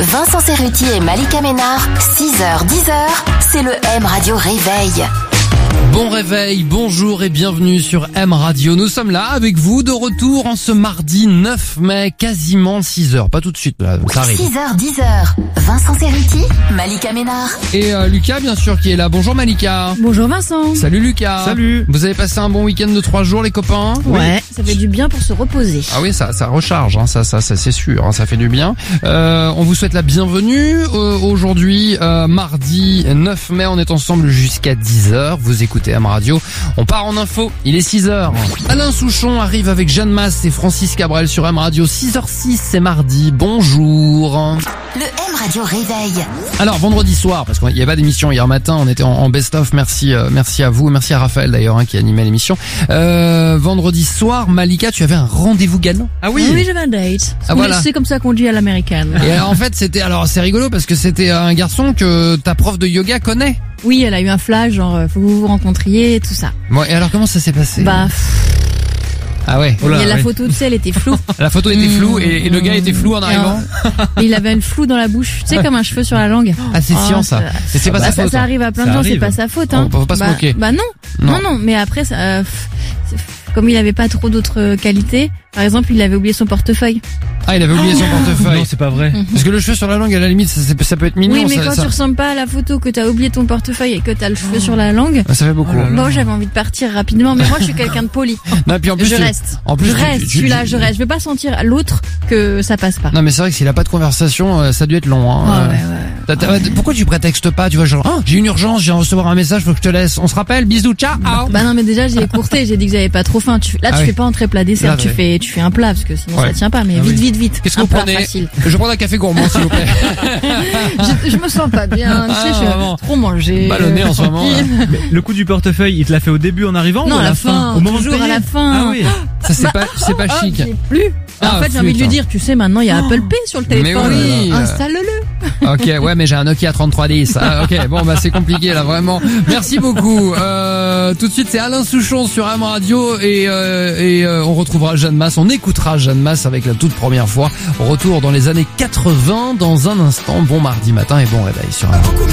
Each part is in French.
Vincent Cerruti et Malika Ménard, 6h-10h, c'est le M Radio Réveil. Bon réveil, bonjour et bienvenue sur M Radio. Nous sommes là avec vous de retour en ce mardi 9 mai, quasiment 6h. Pas tout de suite, là, ça arrive. 6h-10h, Vincent Cerruti, Malika Ménard. Et Lucas, bien sûr, qui est là. Bonjour Malika. Bonjour Vincent. Salut Lucas. Salut. Vous avez passé un bon week-end de 3 jours les copains? Ouais, ça fait du bien pour se reposer. Ah oui, ça recharge, hein, ça c'est sûr, hein, ça fait du bien. On vous souhaite la bienvenue. Aujourd'hui, mardi 9 mai, on est ensemble jusqu'à 10h. Vous écoutez M Radio. On part en info, il est 6h. Alain Souchon arrive avec Jeanne Masse et Francis Cabrel sur M Radio. 6h06, c'est mardi. Bonjour. Le M Radio Réveil. Alors, vendredi soir, parce qu'il n'y avait pas d'émission hier matin, on était en best-of. Merci à vous, merci à Raphaël d'ailleurs, hein, qui animait l'émission. Vendredi soir, Malika, tu avais un rendez-vous galant? Ah oui. Oui, j'avais un date. Ah, voilà. C'est comme ça qu'on dit à l'américaine. Et en fait, c'est rigolo parce que c'était un garçon que ta prof de yoga connaît. Oui, elle a eu un flash, genre, faut que vous vous rencontriez, tout ça. Bon, et alors comment ça s'est passé? Ah ouais. La photo, tu sais, elle était floue. La photo était floue et le gars était flou en arrivant. Et il avait le flou dans la bouche, tu sais, comme un cheveu sur la langue. Ah, c'est chiant ça. C'est pas sa faute. Ça arrive à plein de gens, c'est pas sa faute, hein. On peut pas se moquer. Non, mais après, comme il avait pas trop d'autres qualités, par exemple, il avait oublié son portefeuille. Ah, il avait oublié son portefeuille. Non, c'est pas vrai. Parce que le cheveu sur la langue, à la limite, ça peut être mignon. Oui, mais quand tu ressembles pas à la photo, que t'as oublié ton portefeuille et que t'as le cheveu sur la langue. Ça fait beaucoup. Bon, j'avais envie de partir rapidement, mais moi, je suis quelqu'un de poli. Non, et puis en plus, je reste. Je reste. Je vais pas sentir à l'autre que ça passe pas. Non, mais c'est vrai que s'il a pas de conversation, ça a dû être long, hein. Ouais. Pourquoi tu prétextes pas? Tu vois, genre, j'ai une urgence, j'ai recevoir un message, faut que je te laisse. On se rappelle, bisous, ciao. Bah non, mais déjà, j'ai écourté, j'ai dit que j'avais pas trop fain. Tu fais pas entrée plat dessert, tu fais un plat, parce que sinon ça tient pas, mais vite. Qu'est-ce que vous prenez? Facile. Je prends un café gourmand, s'il vous plaît. je me sens pas bien, tu sais, je suis trop mangé. Ballonné en ce moment. Mais le coup du portefeuille, il te l'a fait au début en arrivant? Non, ou à la fin. Au moment de Toujours payer? à la fin. Ah oui. Ça, c'est pas chic. J'ai plus. En fait, j'ai envie de lui dire, tu sais, maintenant, il y a Apple Pay sur le téléphone. Mais oui. Installe-le. Ok, ouais, mais j'ai un Nokia 3310. Ah, ok, bon, bah, c'est compliqué, là, vraiment. Merci beaucoup. Tout de suite, c'est Alain Souchon sur M Radio et on retrouvera Jeanne Masse. On écoutera Jeanne Masse avec la toute première fois. Retour dans les années 80 dans un instant. Bon mardi matin et bon réveil sur M Radio.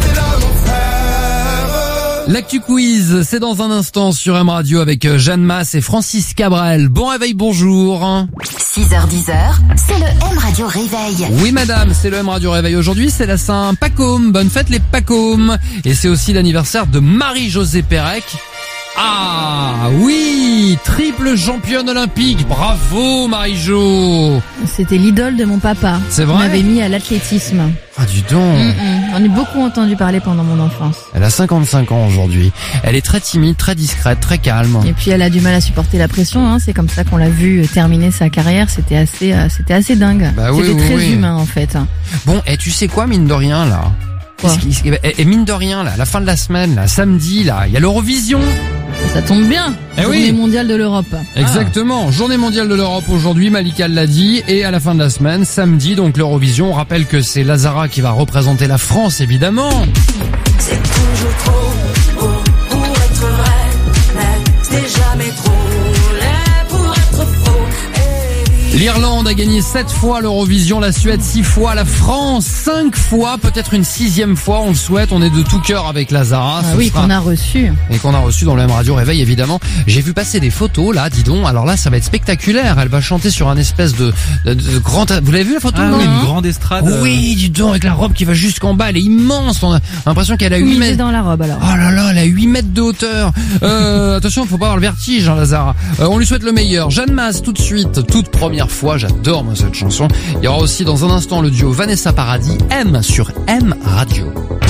L'actu quiz, c'est dans un instant sur M Radio avec Jeanne Masse et Francis Cabrel. Bon réveil, bonjour. 6h-10h, c'est le M Radio Réveil. Oui madame, c'est le M Radio Réveil. Aujourd'hui, c'est la Saint-Pacôme. Bonne fête les Pacômes. Et c'est aussi l'anniversaire de Marie-Josée Pérec. Ah oui, triple championne olympique. Bravo Marie-Jo. C'était l'idole de mon papa. C'est vrai? On m'avait mis à l'athlétisme. Ah dis donc. J'en ai beaucoup entendu parler pendant mon enfance. Elle a 55 ans aujourd'hui. Elle est très timide, très discrète, très calme. Et puis elle a du mal à supporter la pression, hein. C'est comme ça qu'on l'a vu terminer sa carrière. C'était assez dingue. Bah oui, c'était très oui. humain en fait. Bon, et tu sais quoi, mine de rien là? Et mine de rien là, la fin de la semaine, là, samedi là, il y a l'Eurovision. Ça tombe bien. Journée mondiale de l'Europe. Exactement. Journée mondiale de l'Europe aujourd'hui, Malika l'a dit, et à la fin de la semaine, samedi, donc l'Eurovision. On rappelle que c'est Lazara qui va représenter la France, évidemment. C'est toujours trop beau pour être vrai, mais c'est jamais trop laid pour être faux. L'Irlande a gagné 7 fois l'Eurovision, la Suède 6 fois, la France 5 fois, peut-être une 6e fois, on le souhaite, on est de tout cœur avec Lazara. Qu'on a reçu. Et qu'on a reçu dans le M Radio Réveil, évidemment. J'ai vu passer des photos, là, dis donc, alors là, ça va être spectaculaire, elle va chanter sur un espèce de grand... Vous l'avez vu la photo? Ah oui, une grande estrade. Oui, dis donc, avec la robe qui va jusqu'en bas, elle est immense, on a l'impression qu'elle a 8 mètres... dans la robe, alors. Oh là là, elle a 8 mètres de hauteur. Attention, faut pas avoir le vertige, hein, Lazara. On lui souhaite le meilleur. Jeanne Masse, tout de suite, toute première fois, j'adore moi cette chanson. Il y aura aussi dans un instant le duo Vanessa Paradis, M sur M Radio.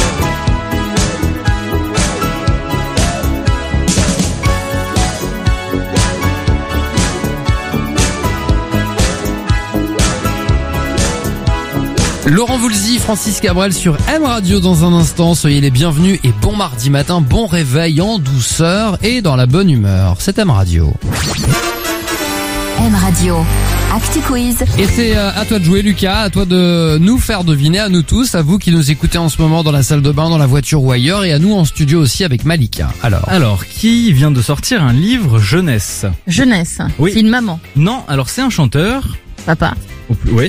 Laurent Voulzy, Francis Cabrel sur M Radio dans un instant. Soyez les bienvenus et bon mardi matin, bon réveil en douceur et dans la bonne humeur. C'est M Radio. M Radio, Actu Quiz. Et c'est à toi de jouer Lucas, à toi de nous faire deviner, à nous tous, à vous qui nous écoutez en ce moment dans la salle de bain, dans la voiture ou ailleurs, et à nous en studio aussi avec Malika. Alors, qui vient de sortir un livre jeunesse? Jeunesse. Oui. C'est une maman. Non, alors c'est un chanteur. Papa. Oui.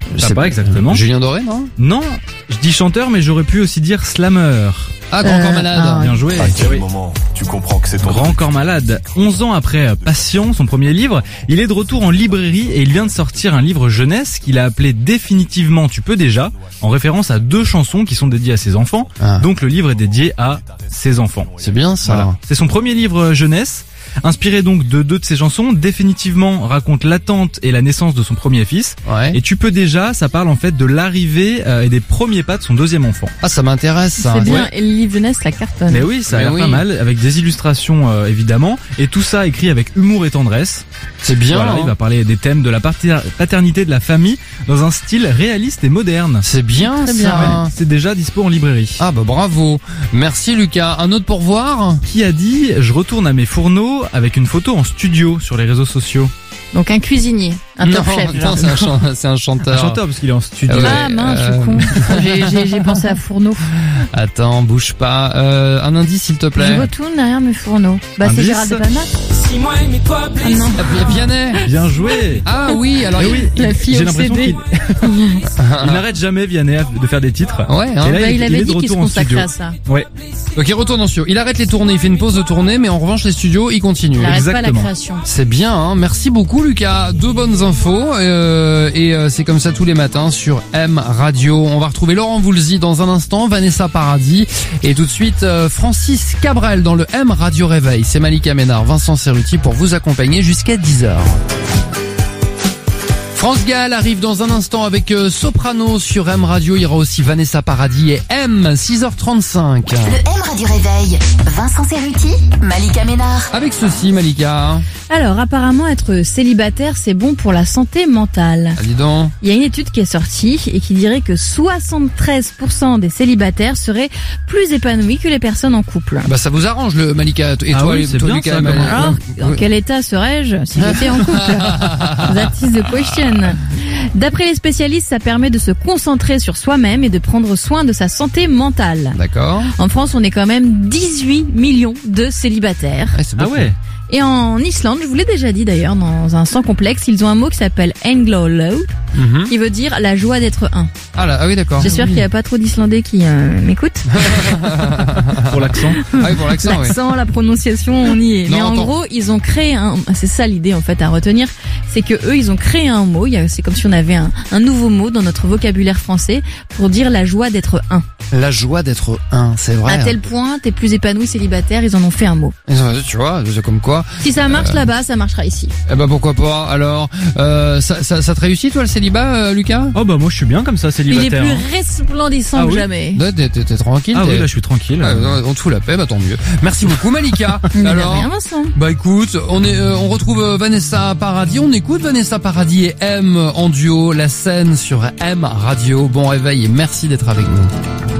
Ça pas exactement. Julien Doré, non? Non, je dis chanteur, mais j'aurais pu aussi dire slammer. Ah, Grand Corps Malade. ah, Bien joué. À quel Oui. moment tu comprends que c'est ton Grand Corps Malade. 11 ans après Passion, son premier livre, il est de retour en librairie et il vient de sortir un livre jeunesse qu'il a appelé Définitivement Tu peux déjà, en référence à 2 chansons qui sont dédiées à ses enfants. Ah. Donc le livre est dédié à ses enfants. C'est bien ça. Voilà. C'est son premier livre jeunesse. Inspiré donc de 2 de ses chansons, Définitivement raconte l'attente et la naissance de son premier fils. Ouais. Et Tu peux déjà, ça parle en fait de l'arrivée et des premiers pas de son 2e enfant. Ah, ça m'intéresse ça. C'est bien, Ouais. et le livre jeunesse, la cartonne. Mais oui, ça a Mais l'air oui. pas mal, avec des illustrations évidemment, et tout ça écrit avec humour et tendresse. C'est bien. Voilà, hein. il va parler des thèmes de la paternité, de la famille, dans un style réaliste et moderne. C'est bien Très ça. bien, Ouais, c'est déjà dispo en librairie. Ah bah bravo. Merci Lucas. Un autre pourvoir? Qui a dit « Je retourne à mes fourneaux » avec une photo en studio sur les réseaux sociaux. Donc un cuisinier, un top chef. non, genre. c'est un chanteur. Un chanteur parce qu'il est en studio. Ouais. Ah mince, je suis con. J'ai pensé à fourneau. Attends, bouge pas. Un indice s'il te Je plaît. retourne derrière mes fourneaux. Bah c'est Indice. Gérald Depardieu. Si moi et mes toi Ah blessés. non. Vianney. Bien joué. Ah oui, alors Eh oui, La fille j'ai l'impression obsédée. qu'il n'arrête jamais Vianney de faire des titres. Ouais, hein. Et là, Bah, il avait est dit de qu'il se retour en studio. consacrait à ça. Ouais, Donc il retourne en studio. Il arrête les tournées, il fait une pause de tournée, mais en revanche les studios, il continue. Il arrête pas la Exactement. création. C'est bien, hein. Merci beaucoup Lucas. 2 bonnes infos c'est comme ça tous les matins sur M Radio. On va retrouver Laurent Voulzy dans un instant, Vanessa Paradis et tout de suite Francis Cabrel dans le M Radio Réveil. C'est Malika Ménard, Vincent Cerruti pour vous accompagner jusqu'à 10h. France Gall arrive dans un instant avec Soprano sur M Radio. Il y aura aussi Vanessa Paradis et M, 6h35. Le M Radio Réveil. Vincent Cerruti, Malika Ménard. Avec ceci Malika. Alors apparemment être célibataire c'est bon pour la santé mentale. Ah, dis donc. Il y a une étude qui est sortie et qui dirait que 73% des célibataires seraient plus épanouis que les personnes en couple. Bah ça vous arrange le Malika et Ah toi, oui, c'est toi bien Lucas. ça, Mal- Alors, dans Oui. quel état serais-je si j'étais en couple? That is the question. D'après les spécialistes, ça permet de se concentrer sur soi-même et de prendre soin de sa santé mentale. D'accord. En France, on est quand même 18 millions de célibataires. Ouais, c'est Ah beaucoup. ouais. Et en Islande, je vous l'ai déjà dit d'ailleurs, dans un sans complexe, ils ont un mot qui s'appelle Anglo-Low, Mhm. qui veut dire la joie d'être un. Ah oui d'accord. J'espère qu'il n'y a pas trop d'Islandais qui m'écoutent. Pour l'accent. Ah oui pour l'accent. Ouais. L'accent, la prononciation, on y est. Non, Mais en attends. gros, ils ont créé c'est ça l'idée en fait à retenir, c'est que eux, ils ont créé un mot. C'est comme si on avait un nouveau mot dans notre vocabulaire français pour dire la joie d'être un. La joie d'être un, c'est vrai. À tel point, t'es plus épanoui célibataire, ils en ont fait un mot. Tu vois, c'est comme quoi. Si ça marche là-bas, ça marchera ici. Eh ben pourquoi pas. Alors, ça te réussit toi le célibat, Lucas? Oh bah moi je suis bien comme ça, Il est célibataire. plus hein. resplendissant Ah que oui. jamais. Ouais, T'es tranquille. Ah t'es- oui, là je suis tranquille. On te fout la paix, bah tant mieux. Merci beaucoup Malika. Mais de Alors, rien, Vincent. bah écoute, on retrouve Vanessa Paradis, on écoute Vanessa Paradis et M en duo, la scène sur M Radio. Bon réveil et merci d'être avec nous.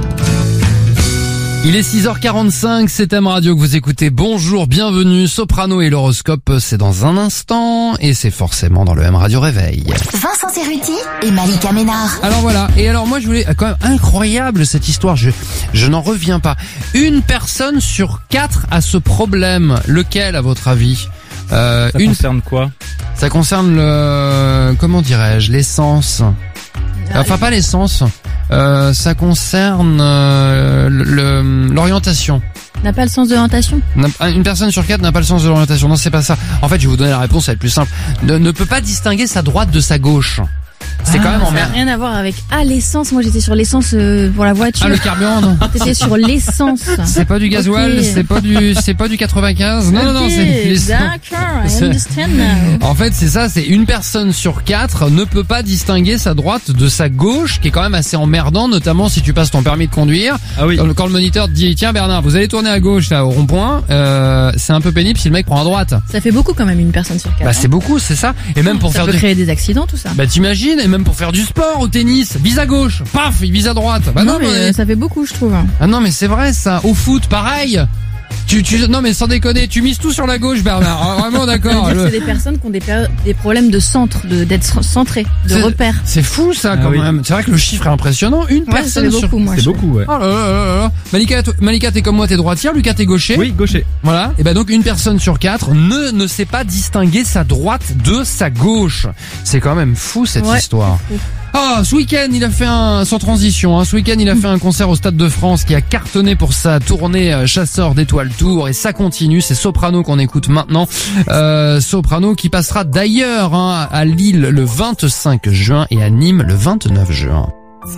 Il est 6h45, c'est M Radio que vous écoutez. Bonjour, bienvenue. Soprano et l'horoscope, c'est dans un instant et c'est forcément dans le M Radio Réveil. Vincent Cerruti et Malika Ménard. Alors voilà, et alors moi je voulais, quand même incroyable cette histoire, je n'en reviens pas. 1 personne sur 4 a ce problème, lequel à votre avis? Ça concerne quoi? Ça concerne le, comment dirais-je, l'essence. Enfin pas l'essence, ça concerne l'orientation. N'a pas le sens de l'orientation. Une personne sur 4 n'a pas le sens de l'orientation. Non, c'est pas ça. En fait, je vais vous donner la réponse, ça va être plus simple. Ne peut pas distinguer sa droite de sa gauche. C'est quand même Ça n'a emmerdant. rien à voir avec l'essence. Moi, j'étais sur l'essence pour la voiture. Ah, le carburant, non. T'étais sur l'essence. C'est pas du gasoil, Ok. c'est pas du 95. Non, non, Ok, c'est l'essence. d'accord, I C'est- understand now. En fait, c'est ça, c'est 1 personne sur 4 ne peut pas distinguer sa droite de sa gauche, qui est quand même assez emmerdant, notamment si tu passes ton permis de conduire. Ah oui. Quand le moniteur te dit, tiens Bernard, vous allez tourner à gauche, là, au rond-point, c'est un peu pénible si le mec prend à droite. Ça fait beaucoup quand même une personne sur 4. Bah, c'est beaucoup, c'est ça. Et même pour ça faire peut du... créer des accidents, tout ça. Bah, t'imagines, et même pour faire du sport, au tennis, vise à gauche, paf, il vise à droite. Bah, non, mais ça fait beaucoup, je trouve. Ah non, mais c'est vrai, ça. Au foot, pareil. Non, mais sans déconner, tu mises tout sur la gauche, Bernard. Ah, vraiment, Ça d'accord. veut dire que Le- c'est des personnes qui ont des problèmes de centre, d'être centrés, de C'est- repères. C'est fou, ça, quand oui. même. C'est vrai que le chiffre est impressionnant. 1 Ouais, ça personne fait sur... beaucoup, moi. C'est je trouve. beaucoup, ouais. Oh là là là là. Malika, t'es comme moi, t'es droitière. Lucas, t'es gaucher. Oui, gaucher. Voilà. Et ben donc 1 personne sur 4 ne sait pas distinguer sa droite de sa gauche. C'est quand même fou cette Ouais. histoire. Ce week-end, il a fait sans transition, ce week-end, il a fait un concert au Stade de France qui a cartonné pour sa tournée Chasseur d'étoiles Tour et ça continue. C'est Soprano qu'on écoute maintenant. Soprano qui passera d'ailleurs à Lille le 25 juin et à Nîmes le 29 juin.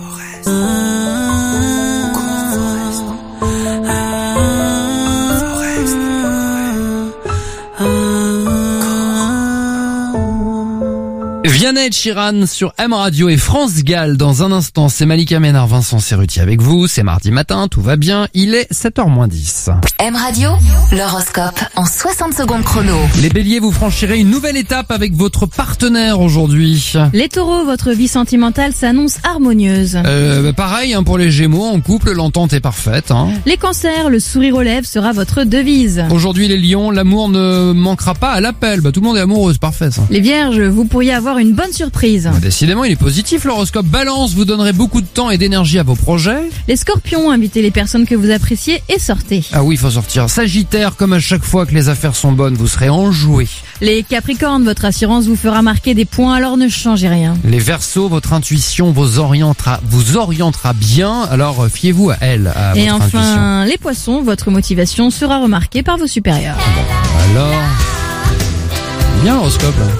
Vianney et Chiran sur M Radio et France Gall. Dans un instant, c'est Malika Ménard, Vincent Cerruti avec vous. C'est mardi matin, tout va bien. Il est 7h-10. M Radio, l'horoscope en 60 secondes chrono. Les béliers, vous franchirez une nouvelle étape avec votre partenaire aujourd'hui. Les taureaux, votre vie sentimentale s'annonce harmonieuse. Pareil pour les gémeaux, en couple, l'entente est parfaite. Les cancers, le sourire aux lèvres sera votre devise. Aujourd'hui, les lions, l'amour ne manquera pas à l'appel. Tout le monde est amoureux, c'est parfait ça. Les vierges, vous pourriez avoir une bonne surprise. Décidément, il est positif l'horoscope. Balance, vous donnerez beaucoup de temps et d'énergie à vos projets. Les scorpions, invitez les personnes que vous appréciez et sortez. Ah oui, il faut sortir. Sagittaire, comme à chaque fois que les affaires sont bonnes, vous serez enjoué. Les capricornes, votre assurance vous fera marquer des points, alors ne changez rien. Les verseaux, votre intuition vous orientera bien, alors fiez-vous à elle, à et votre enfin, intuition. les poissons, votre motivation sera remarquée par vos supérieurs. Alors, bien l'horoscope là.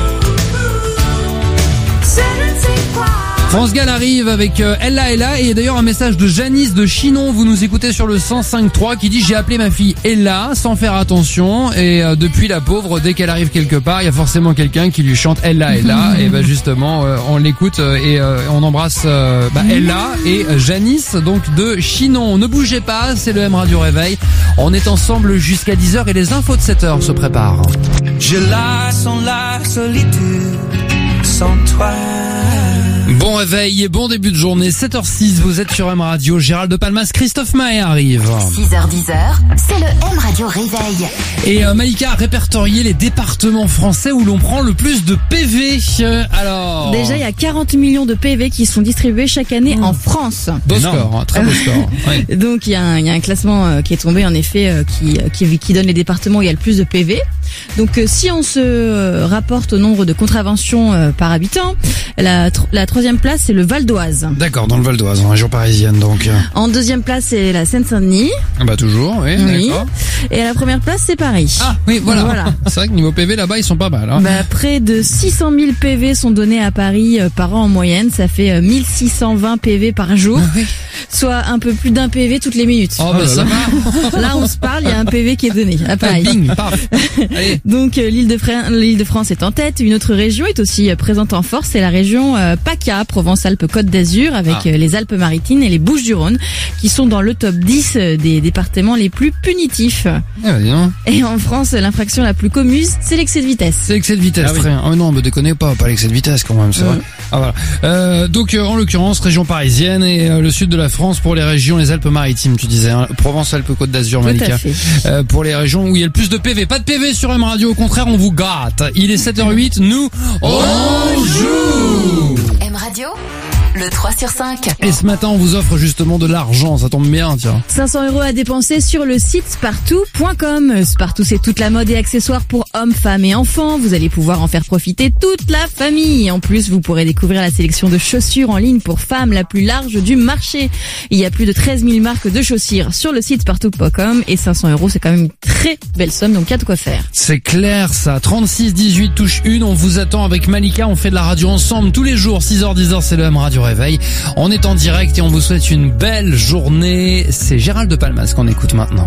France Gall arrive avec Ella et d'ailleurs un message de Janice de Chinon. Vous nous écoutez sur le 105.3 qui dit: j'ai appelé ma fille Ella sans faire attention et depuis la pauvre, dès qu'elle arrive quelque part, il y a forcément quelqu'un qui lui chante Ella et justement on l'écoute et on embrasse Ella et Janice donc de Chinon. Ne bougez pas, c'est le M Radio Réveil. On est ensemble jusqu'à 10h et les infos de 7h se préparent. Je la sens la solitude sans toi. Bon réveil et bon début de journée, 7h06, vous êtes sur M Radio, Gérald de Palmas, Christophe Maé arrive. 6h-10h, c'est le M Radio Réveil. Et Malika a répertorié les départements français où l'on prend le plus de PV. Alors... Déjà, il y a 40 millions de PV qui sont distribués chaque année en France. Beau score, très beau score. Oui. Donc, il y a un classement qui est tombé, en effet, qui donne les départements où il y a le plus de PV. Donc, si on se rapporte au nombre de contraventions par habitant, la troisième place, c'est le Val d'Oise. D'accord, dans le Val d'Oise, en région parisienne, donc. En deuxième place, c'est la Seine-Saint-Denis. Toujours, oui. D'accord. Et à la première place, c'est Paris. Ah, oui, voilà. C'est vrai que niveau PV, là-bas, ils sont pas mal. Près de 600 000 PV sont donnés à Paris par an en moyenne. Ça fait 1620 PV par jour. Oui. Soit un peu plus d'un PV toutes les minutes. Oh, ça va. Là, on se parle, il y a un PV qui est donné à Paris. Bing, paf. Allez. Donc, l'Île-de-France est en tête. Une autre région est aussi présente en force. C'est la région PACA, Provence-Alpes-Côte d'Azur, avec les Alpes-Maritimes et les Bouches-du-Rhône, qui sont dans le top 10 des départements les plus punitifs. Et en France, l'infraction la plus commune, c'est l'excès de vitesse. C'est l'excès de vitesse, très bien. Non, me déconnez pas l'excès de vitesse quand même, c'est vrai. Ah voilà. Donc en l'occurrence, région parisienne et le sud de la France pour les régions, les Alpes-Maritimes, tu disais, Provence-Alpes-Côte d'Azur, Malika. Pour les régions où il y a le plus de PV. Pas de PV sur M Radio, au contraire, on vous gâte. Il est 7h08, nous, on joue. M Radio, le 3 sur 5. Et ce matin, on vous offre justement de l'argent, ça tombe bien, tiens. 500 € à dépenser sur le site spartou.com. Spartou, c'est toute la mode et accessoires pour hommes, femmes et enfants. Vous allez pouvoir en faire profiter toute la famille. En plus, vous pourrez découvrir la sélection de chaussures en ligne pour femmes la plus large du marché. Il y a plus de 13 000 marques de chaussures sur le site spartou.com et 500 €, c'est quand même une très belle somme, donc il y a de quoi faire. C'est clair ça, 36 18 touche 1, on vous attend avec Malika, on fait de la radio ensemble tous les jours, 6h-10h, c'est le M Radio Réveil. On est en direct et on vous souhaite une belle journée. C'est Gérald de Palmas qu'on écoute maintenant.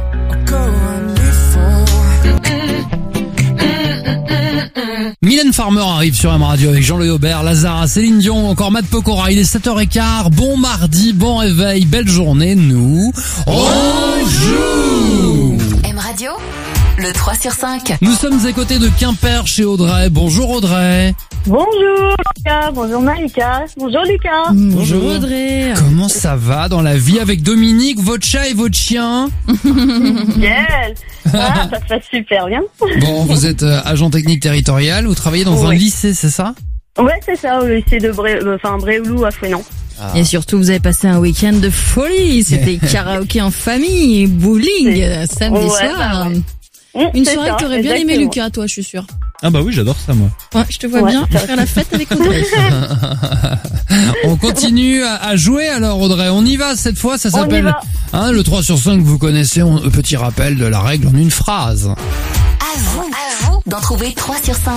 Mylène Farmer arrive sur M Radio avec Jean-Louis Aubert, Lazara, Céline Dion, encore Matt Pokora. Il est 7h15, bon mardi, bon réveil, belle journée, nous, on joue. M Radio, le 3 sur 5. Nous sommes à côté de Quimper chez Audrey. Bonjour Audrey. Bonjour Lucas, bonjour Malika, bonjour Lucas. Bonjour Audrey. Comment ça va dans la vie avec Dominique, votre chat et votre chien? Yes. Ça se passe super bien. Bon, vous êtes agent technique territorial, vous travaillez dans un lycée, c'est ça? Ouais, c'est ça, au lycée de Bréoulou à Fouesnant. Et surtout, vous avez passé un week-end de folie. C'était karaoké en famille, bowling, samedi soir. Une soirée que t'aurais bien aimé, Lucas, toi, je suis sûre. Ah bah oui, j'adore ça moi. Ouais, je te vois bien faire la fête avec Audrey. On continue à jouer alors Audrey. On y va cette fois, ça On y s'appelle va. le 3 sur 5 vous connaissez, petit rappel de la règle en une phrase. À vous d'en trouver 3 sur 5.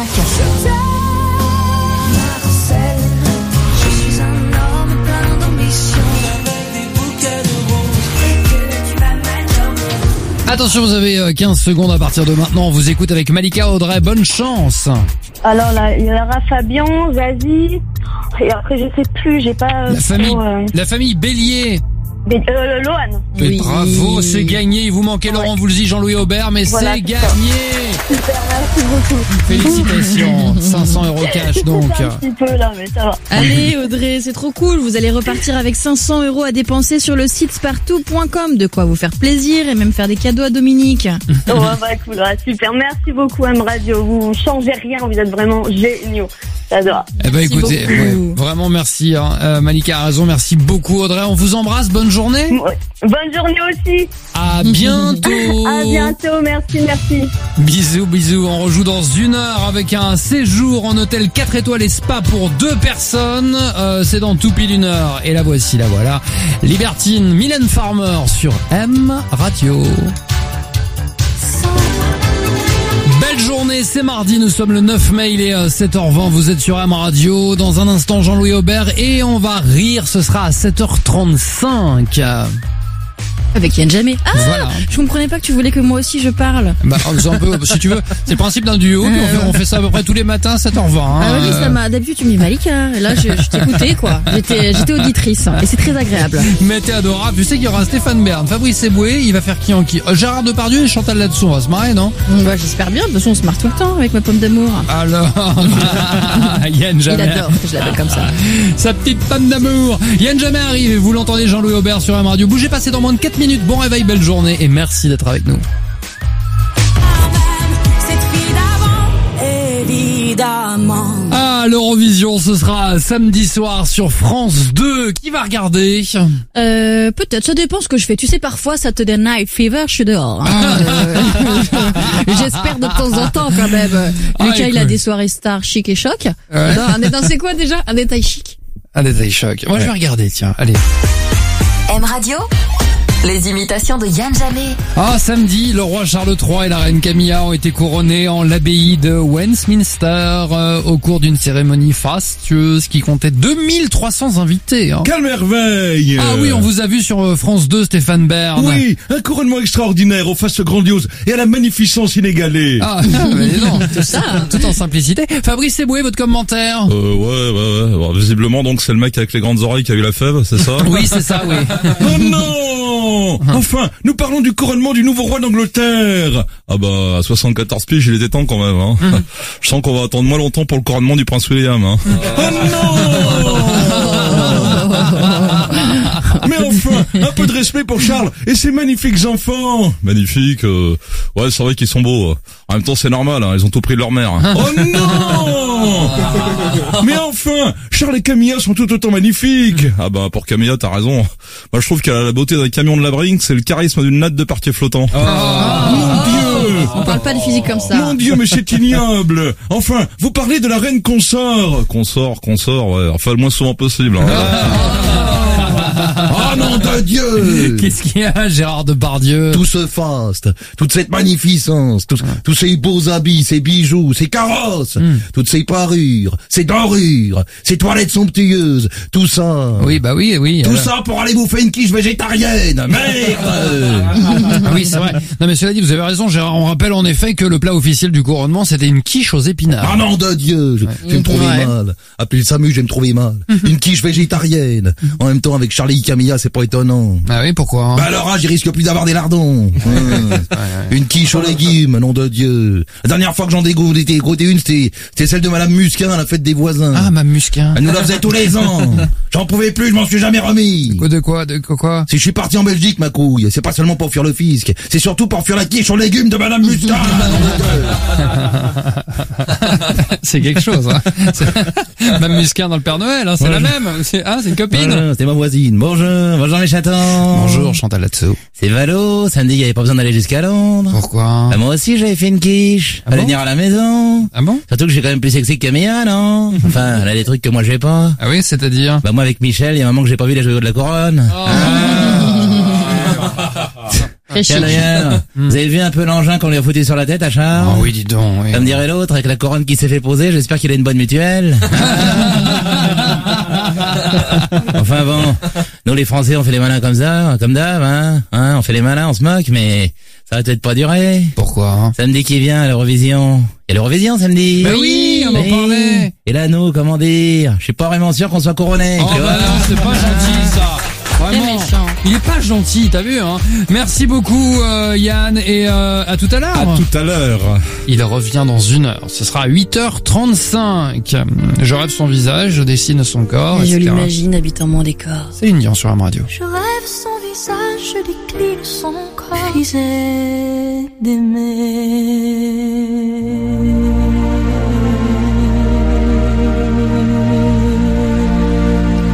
Je suis un homme plein d'ambition. Attention, vous avez 15 secondes à partir de maintenant. On vous écoute avec Malika, Audrey, bonne chance. Alors là, il y aura Fabien, Zazie. Et après, je sais plus, j'ai pas. La famille Bélier. Lohan. Oui. Bravo, c'est gagné. Il vous manquait Laurent Voulzy, Jean-Louis Aubert, mais Voilà, c'est c'est gagné. Super, merci beaucoup. Félicitations. 500 € cash donc. Un petit peu là, mais ça va. Allez Audrey, c'est trop cool. Vous allez repartir avec 500 € à dépenser sur le site spartou.com. De quoi vous faire plaisir et même faire des cadeaux à Dominique. Ouais, bah cool, ouais, super. Merci beaucoup, M Radio. Vous changez rien, vous êtes vraiment géniaux. J'adore. Eh ben Merci écoutez, beaucoup. vraiment merci. Malika a raison, merci beaucoup Audrey. On vous embrasse, bonne journée. Ouais. Bonne journée aussi. À bientôt. À bientôt, merci. Bisous. On rejoue dans 1 heure avec un séjour en hôtel 4 étoiles et spa pour 2 personnes. C'est dans tout pile 1 heure. Et la voilà. Libertine, Mylène Farmer sur M Radio. Belle journée, c'est mardi, nous sommes le 9 mai, il est 7h20, vous êtes sur M Radio. Dans un instant, Jean-Louis Aubert et on va rire, ce sera à 7h35. Avec Yann Jamais. Ah, Voilà. je comprenais pas que tu voulais que moi aussi je parle. Bah, c'est un peu, si tu veux, c'est le principe d'un duo, puis on fait ça à peu près tous les matins à 7h20. Ah oui, ça m'a. D'habitude, tu me dis Malika. Et là, je t'écoutais, quoi. J'étais auditrice. Et c'est très agréable. Mais t'es adorable, tu sais qu'il y aura Stéphane Bern, Fabrice Eboué, il va faire qui en qui Gérard Depardieu et Chantal là-dessous, on va se marrer, non? Bah, j'espère bien. De toute façon, on se marre tout le temps avec ma pomme d'amour. Alors, Yann Il Jamais. adore que je l'appelle comme ça. Sa petite pomme d'amour. Yann Jamais arrive et vous l'entendez, Jean-Louis Aubert sur M Radio. Bougez pas, c'est dans moins de 4 minutes. Bon réveil, belle journée et merci d'être avec nous. Cette fille d'avant, évidemment. Ah, l'Eurovision, ce sera samedi soir sur France 2. Qui va regarder? Peut-être, ça dépend ce que je fais. Tu sais, parfois, ça te donne night fever, je suis dehors. Hein. J'espère de temps en temps, quand même. Lucas, il a écoute. des soirées stars chic et choc. Ouais. Non, c'est quoi déjà? Un détail chic. Un détail choc. Moi, je vais regarder, tiens. Allez. M Radio, les imitations de Yann Jamais. Ah, samedi, le roi Charles III et la reine Camilla ont été couronnés en l'abbaye de Westminster au cours d'une cérémonie fastueuse qui comptait 2300 invités. Hein. Quelle merveille! Ah oui, on vous a vu sur France 2, Stéphane Bern. Oui, un couronnement extraordinaire aux faces grandioses et à la magnificence inégalée. Ah, mais non, tout en simplicité. Fabrice Eboué, votre commentaire? Ouais. Bon, visiblement, donc, c'est le mec avec les grandes oreilles qui a eu la fève, c'est ça? Oui, c'est ça, oui. Oh non! Enfin, nous parlons du couronnement du nouveau roi d'Angleterre. Ah bah, à 74 piges, il était temps quand même, hein. Je sens qu'on va attendre moins longtemps pour le couronnement du prince William, hein. Oh non! Mais enfin, un peu de respect pour Charles et ses magnifiques enfants. Magnifique, ouais, c'est vrai qu'ils sont beaux. En même temps, c'est normal, hein, ils ont tout pris de leur mère. Oh non! Mais enfin, Charles et Camilla sont tout autant magnifiques. Ah bah, pour Camilla, t'as raison. Moi, je trouve qu'elle a la beauté d'un camion de la Brinks, c'est le charisme d'une natte de parquet flottant. Mon Dieu! On parle pas de physique comme ça. Mon Dieu, mais c'est ignoble. Enfin, vous parlez de la reine consort. Consort, ouais. Enfin, le moins souvent possible, hein. Oh nom de Dieu! Qu'est-ce qu'il y a, Gérard Depardieu? Tout ce faste, toute cette magnificence, tous ces beaux habits, ces bijoux, ces carrosses, toutes ces parures, ces dorures, ces toilettes somptueuses, tout ça. Oui, bah oui. Tout ça pour aller bouffer une quiche végétarienne. Merde! Ah oui, c'est vrai. Non mais cela dit, vous avez raison, Gérard. On rappelle en effet que le plat officiel du couronnement, c'était une quiche aux épinards. Ah nom de Dieu! Je vais me trouver mal. Appelez le SAMU, je vais me trouver mal. Une quiche végétarienne. En même temps, avec Charlie et Camilla, c'est pas étonnant. Ah oui, pourquoi hein? Bah alors, j'y risque plus d'avoir des lardons. Une quiche aux légumes, nom de Dieu. La dernière fois que j'en dégoûtais une, c'était celle de Madame Musquin à la fête des voisins. Ah, Mme Musquin. Elle nous la faisait tous les ans. J'en pouvais plus, je m'en suis jamais remis. De quoi Si je suis parti en Belgique, ma couille, c'est pas seulement pour fuir le fisc, c'est surtout pour fuir la quiche aux légumes de Madame Musquin. C'est quelque chose, hein. Mme Musquin dans le Père Noël, hein, c'est la même. C'est une copine. Voilà, c'est ma voisine. Bonjour mes chers chaton. Bonjour Chantal là-dessous. C'est Valo, samedi il y avait pas besoin d'aller jusqu'à Londres. Pourquoi? Bah, moi aussi j'avais fait une quiche. Ah Fallait bon venir à la maison. Ah bon? Surtout que j'ai quand même plus sexy que Camilla, non? Enfin, elle a des trucs que moi j'ai pas. Ah oui, c'est-à-dire? Bah moi avec Michel, il y a un moment que j'ai pas vu les joyaux de la couronne. Très chic. Tiens d'ailleurs, vous avez vu un peu l'engin qu'on lui a foutu sur la tête à Charles? Oh oui, dis donc. Oui. Comme dirait l'autre, avec la couronne qui s'est fait poser, j'espère qu'il a une bonne mutuelle. Enfin bon, nous les Français on fait les malins comme ça, comme d'hab, hein, on fait les malins, on se moque, mais ça va peut-être pas durer. Pourquoi? Samedi qui vient, à l'Eurovision. Il y a l'Eurovision samedi. Bah oui, on en Oui. parlait. Et là nous, comment dire, je suis pas vraiment sûr qu'on soit couronné. Oh tu vois. bah non, c'est pas gentil ça. Très Vraiment. méchant. Il est pas gentil, t'as vu, hein. Merci beaucoup Yann et à tout à l'heure. À tout à l'heure. Il revient dans 1 heure. Ce sera à 8h35. Je rêve son visage, je dessine son corps, Et je etc. l'imagine habitant mon décor. C'est Indian sur Am Radio. Je rêve son visage, je décline son corps. Brisé d'aimer.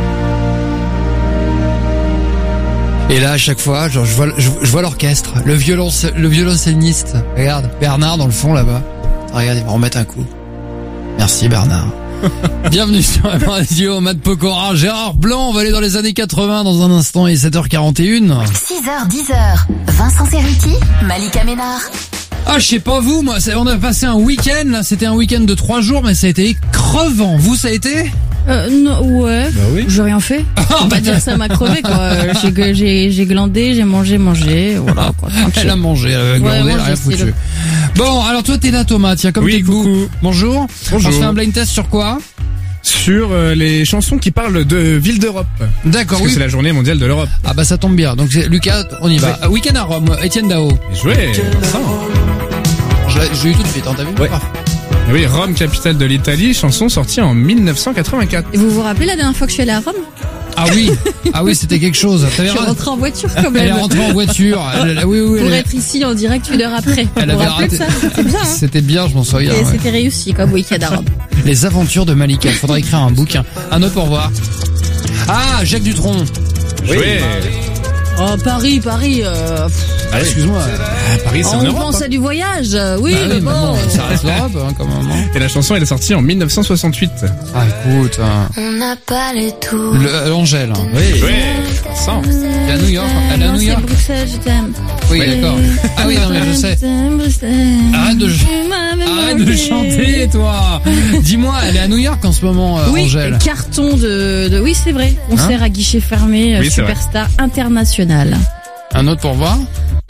Et là, à chaque fois, genre, je vois l'orchestre, le violoncelliste. Regarde, Bernard dans le fond là-bas. Regarde, il va en remettre un coup. Merci Bernard. Bienvenue sur la radio, Matt Pokora, Gérard Blanc, on va aller dans les années 80 dans un instant, il est 7h41. 6h, 10h, Vincent Cerruti, Malika Ménard. Ah, je sais pas vous, moi, on a passé un week-end, là, c'était un week-end de 3 jours, mais ça a été crevant. Vous, ça a été? Non, ouais. Bah oui. J'ai rien fait. On va dire ça m'a crevé, quoi. J'ai glandé, j'ai mangé, voilà, quoi. Tranquille. Elle a mangé, elle a Ouais, glandé, moi, elle a rien j'ai foutu. essayé Bon, alors toi, t'es là, Thomas, tiens, comme Oui, t'es vous. coucou. Bonjour. Bonjour. On se fait un blind test sur quoi? Sur les chansons qui parlent de villes d'Europe. D'accord, Parce que oui. c'est la journée mondiale de l'Europe. Ah bah ça tombe bien. Donc Lucas, on y va. Week-end à Rome, Étienne Dao. Joué, Vincent. Je l'ai eu tout de suite, hein, t'as vu? Ouais. Oui, Rome, capitale de l'Italie, chanson sortie en 1984. Et vous vous rappelez la dernière fois que je suis allée à Rome? Ah oui, c'était quelque chose. Je suis rentrée en voiture quand Elle est même. rentrée en voiture. Oui. Pour être ici en direct 1 heure après. Elle Vous vous avait rappelez de arrêté. ça? C'était bien, hein? C'était bien, je m'en souviens. Et ouais. c'était réussi comme week-end à Rome. Les aventures de Malika. Il faudrait écrire un bouquin. Un autre pour voir. Ah, Jacques Dutronc. Joué. Oh, Paris. Ah, excuse-moi. Paris, c'est en On Europe. pense hein. à du voyage. Oui, Bah mais bon. ça reste l'Europe, hein, quand même. Hein. Et la chanson, elle est sortie en 1968. Ah, écoute. Hein. On n'a pas les tours. L'Angèle. Hein. Oui. Vincent. Elle est à New York. Elle est à Non, New c'est York. Bruxelles, je t'aime. Oui, d'accord. Ah oui, non, mais je sais. Arrête de chanter, toi. Dis-moi, elle est à New York en ce moment, Oui, Angèle. carton de... Oui, c'est vrai. Concert à guichet fermé, Oui, c'est vrai. superstar international. Un autre pour voir.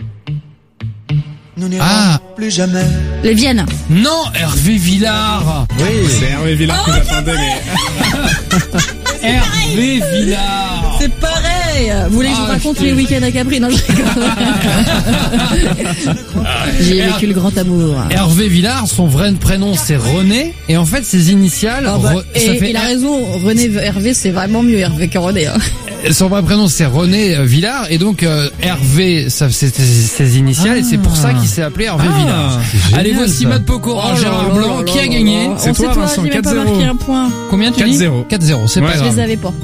Ah, Les Viennes. non, Hervé Villard. C'est Hervé Villard que j'attendais, mais... Hervé Villard. C'est pareil. Vous voulez que je vous raconte les week-ends à Capri? Non, je rigole. J'ai vécu le grand amour. Hervé Villard, son vrai prénom c'est René, et en fait ses initiales, Ah bah, ça et fait il a raison, René Hervé, c'est vraiment mieux Hervé que René. Hein. son vrai prénom c'est René Villard, et donc Hervé, ça c'est ses initiales, et c'est pour ça qu'il s'est appelé Hervé Villard. Allez, voici Matt Pokora, Gérard Blanc, qui a gagné. On C'est sait toi, toi, Vincent, j'ai même pas 4-0. marqué un point. Combien tu dis? 4-0. 4-0, c'est Ouais. pas Je grave. les avais pas.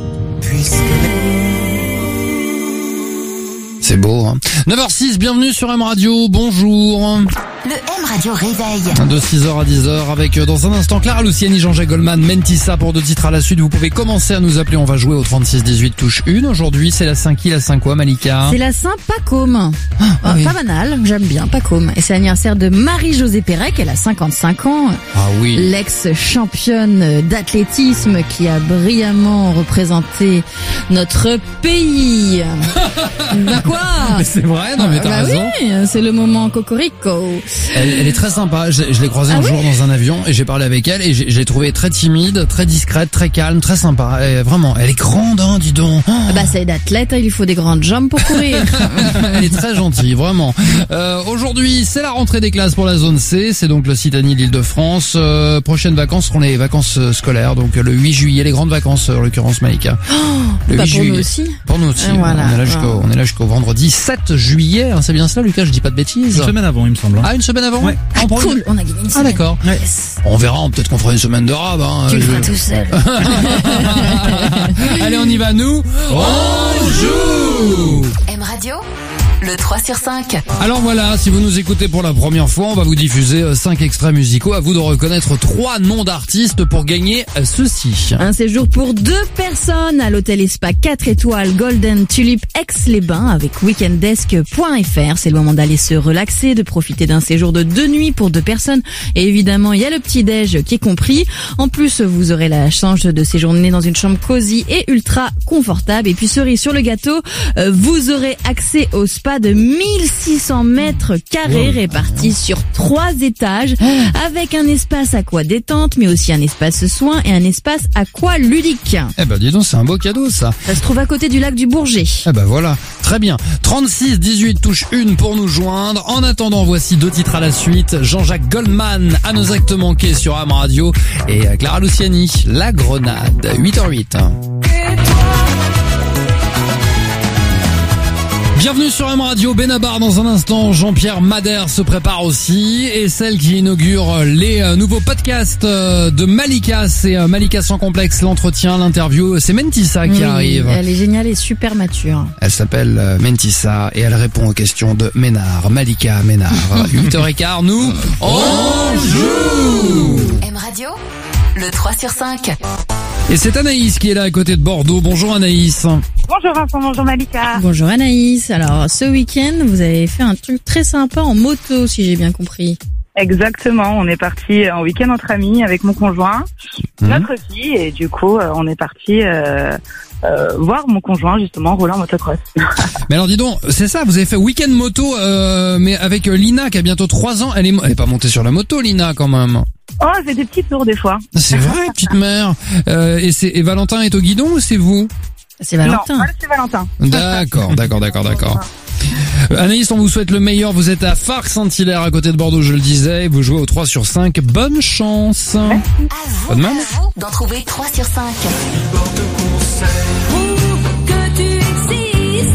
C'est beau, hein. 9h06, bienvenue sur M Radio, bonjour. Le M Radio réveil. De 6h à 10h avec dans un instant Clara Luciani, Jean-Jacques Goldman, Mentissa pour 2 titres à la suite. Vous pouvez commencer à nous appeler, on va jouer au 36-18 touche 1. Aujourd'hui c'est la 5 qui, la 5 quoi Malika? C'est la Saint-Pacôme. oui. Pas banal, j'aime bien Pacôme. Et c'est l'anniversaire de Marie-Josée Pérec, elle a 55 ans. Ah oui. L'ex-championne d'athlétisme qui a brillamment représenté notre pays. Bah quoi? Mais c'est vrai, non mais t'as Bah raison. oui, c'est le moment cocorico. Elle est très sympa. Je l'ai croisée un jour dans un avion et j'ai parlé avec elle et je l'ai trouvée très timide, très discrète, très calme, très sympa. Et vraiment, elle est grande, hein, dis donc. Oh. Bah c'est d'athlète, il lui faut des grandes jambes pour courir. Elle est très gentille, vraiment. Aujourd'hui, c'est la rentrée des classes pour la zone C. C'est donc le Citani de l'Île-de-France. Prochaines vacances seront les vacances scolaires. Donc le 8 juillet, les grandes vacances, en l'occurrence Malika. Le Bah, 8 pour juillet. nous aussi. Pour nous aussi. Voilà. On est là jusqu'au vendredi 7 juillet. Hein, c'est bien cela, Lucas? Je dis pas de bêtises. Une semaine avant, il me semble. Ah, une semaine avant? Ouais. On prend une- Cool, on a gagné une Ah semaine. d'accord. Yes. On verra, peut-être qu'on fera une semaine de rab. Hein. Tu le feras tout seul. Allez, on y va, nous. On joue. M Radio, le 3 sur 5. Alors voilà, si vous nous écoutez pour la première fois, on va vous diffuser 5 extraits musicaux. À vous de reconnaître 3 noms d'artistes pour gagner ceci. Un séjour pour 2 personnes à l'hôtel et spa 4 étoiles Golden Tulip Aix-les-Bains avec weekenddesk.fr. C'est le moment d'aller se relaxer, de profiter d'un séjour de 2 nuits pour 2 personnes. Et évidemment, il y a le petit-déj qui est compris. En plus, vous aurez la chance de séjourner dans une chambre cosy et ultra confortable. Et puis, cerise sur le gâteau, vous aurez accès au spa de 1600 mètres carrés répartis sur 3 étages avec un espace aqua détente, mais aussi un espace soins et un espace aqua ludique. Eh ben dis donc, c'est un beau cadeau ça. Ça se trouve à côté du lac du Bourget. Eh ben voilà, très bien. 36 18 touche 1 pour nous joindre. En attendant, voici 2 titres à la suite. Jean-Jacques Goldman, à nos actes manqués sur Am Radio, et Clara Luciani, La Grenade, 8h08. Bienvenue sur M Radio, Benabar dans un instant, Jean-Pierre Madère se prépare aussi, et celle qui inaugure les nouveaux podcasts de Malika, c'est Malika sans complexe, l'entretien, l'interview, c'est Mentissa qui arrive. Elle est géniale et super mature. Elle s'appelle Mentissa et elle répond aux questions de Ménard, Malika Ménard. 8h15, nous, on joue. M Radio, le 3 sur 5. Et c'est Anaïs qui est là à côté de Bordeaux. Bonjour Anaïs. Bonjour Vincent, bonjour Malika. Bonjour Anaïs. Alors, ce week-end, vous avez fait un truc très sympa en moto, si j'ai bien compris. Exactement, on est parti en week-end entre amis avec mon conjoint, notre fille, et du coup, on est parti voir mon conjoint justement rouler en motocross. Mais alors dis donc, c'est ça, vous avez fait week-end moto, mais avec Lina qui a bientôt 3 ans. Elle est pas montée sur la moto, Lina, quand même. Oh, elle fait des petits tours des fois. C'est vrai, petite mère. Et Valentin est au guidon ou c'est vous? C'est Valentin. Non, c'est Valentin. D'accord. Anaïs, on vous souhaite le meilleur. Vous êtes à Farc-Saint-Hilaire, à côté de Bordeaux, je le disais. Vous jouez au 3 sur 5. Bonne chance. À vous d'en trouver 3 sur 5. Que tu existes.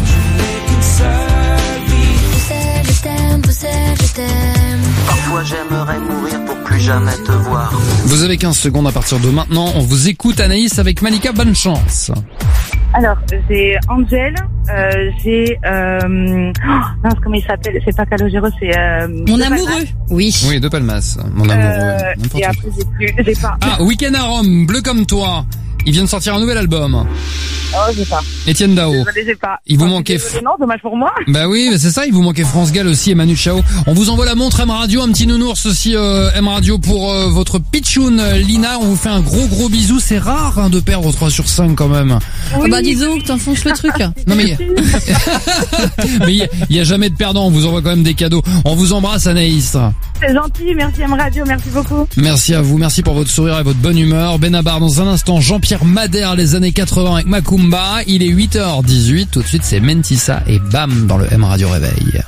Je t'aime. Parfois j'aimerais mourir pour plus jamais te voir. Vous avez 15 secondes à partir de maintenant. On vous écoute, Anaïs, avec Malika. Bonne chance. Alors, j'ai Angel, j'ai mince, comment il s'appelle? C'est pas Calogero, c'est Mon De amoureux. Palmas. Oui. Oui, De Palmas. Mon amoureux. Et après j'ai pas. Ah, Week-end à Rome, Bleu comme toi. Il vient de sortir un nouvel album. Oh, j'ai pas. Étienne Dao. Désolé, j'ai pas. Il vous manquait. Non, dommage pour moi. Bah oui, mais c'est ça, il vous manquait France Gall aussi et Manu Chao. On vous envoie la montre M Radio, un petit nounours aussi M Radio pour votre pitchoun Lina. On vous fait un gros bisou. C'est rare de perdre 3 sur 5 quand même. Oui. Bah disons que t'enfonces le truc. Non mais mais il y a jamais de perdant. On vous envoie quand même des cadeaux. On vous embrasse Anaïs. C'est gentil, merci M Radio, merci beaucoup. Merci à vous, merci pour votre sourire et votre bonne humeur. Benabar dans un instant, Jean-Pierre Madère, les années 80 avec Macumba. Il est 8h18, tout de suite c'est Mentissa et bam dans le M Radio Réveil.